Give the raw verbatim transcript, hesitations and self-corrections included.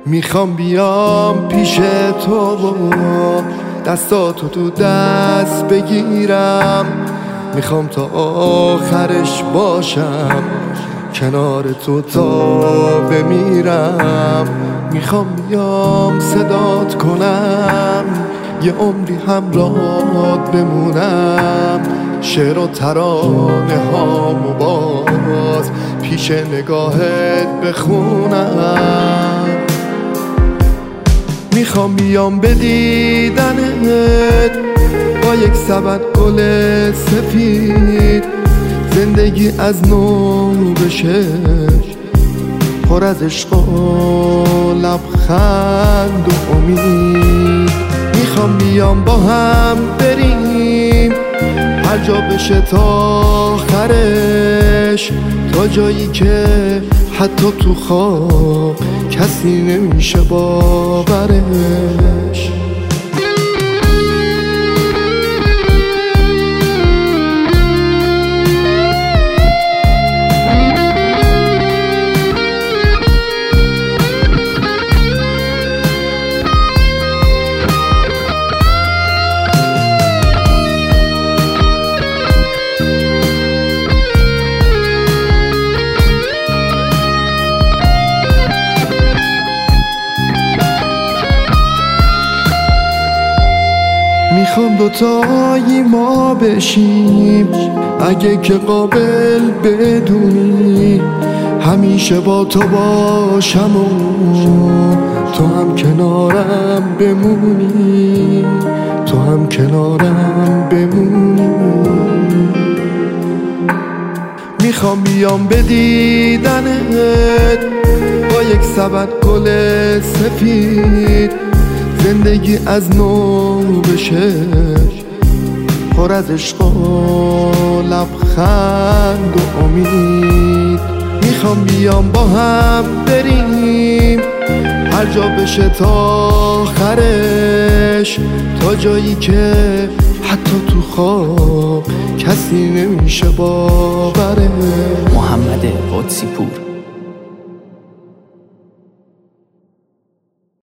میخوام بیام پیش تو و دستاتو تو دست بگیرم، میخوام تا آخرش باشم کنار تو تا بمیرم. میخوام بیام صدات کنم، یه عمری همراهت بمونم، شعر و ترانه هامو باز پیش نگاهت بخونم. میخوام بیام به دیدنت با یک سبد گل سفید، زندگی از نو بشه پر از عشق و لبخند و امید. میخوام بیام با هم بریم هر جا بشه تا آخرش، تا جایی که حتی تو خواب کسی نمیشه باورش. میخوام دوتایی ما بشیم اگه که قابل بدونی، همیشه با تو باشم و تو هم کنارم بمونی، تو هم کنارم بمونی. میخوام بیام به دیدنت با یک سبد گل سفید، زندگی از نو بشه پر از عشق و لبخند و امید. میخوام بیام با هم بریم هر جا بشه تا آخرش، تا جایی که حتی تو خواب کسی نمیشه باورش. محمد قدسی پور.